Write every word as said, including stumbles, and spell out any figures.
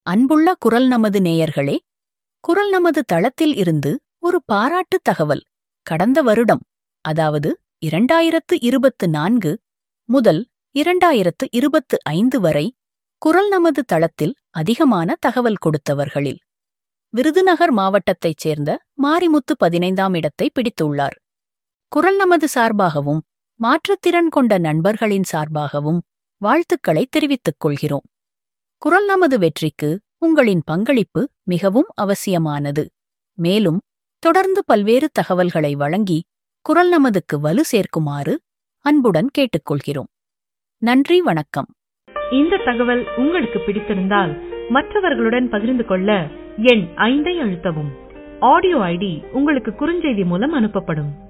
அன்புள்ள குரல் நமது நேயர்களே, குரல் நமது தளத்தில் இருந்து ஒரு பாராட்டு தகவல். கடந்த வருடம், அதாவது இரண்டாயிரத்து இருபத்து நான்கு முதல் இரண்டாயிரத்து இருபத்து ஐந்து வரை குரல் நமது தளத்தில் அதிகமான தகவல் கொடுத்தவர்களில் விருதுநகர் மாவட்டத்தைச் சேர்ந்த மாரிமுத்து பதினைந்தாம் இடத்தை பிடித்துள்ளார். குரல் நமது சார்பாகவும் மாற்றுத்திறன் கொண்ட நண்பர்களின் சார்பாகவும் வாழ்த்துக்களை தெரிவித்துக் கொள்கிறோம். குரல் நமது வெற்றிக்கு உங்களின் பங்களிப்பு மிகவும் அவசியமானது. மேலும் தொடர்ந்து பல்வேறு தகவல்களை வழங்கி குரல் நமதுக்கு வலு சேர்க்குமாறு அன்புடன் கேட்டுக்கொள்கிறோம். நன்றி, வணக்கம். இந்த தகவல் உங்களுக்கு பிடித்திருந்தால் மற்றவர்களுடன் பகிர்ந்து கொள்ள எண் ஐந்தை அழுத்தவும். ஆடியோ ஐடி உங்களுக்கு குறுஞ்செய்தி மூலம் அனுப்பப்படும்.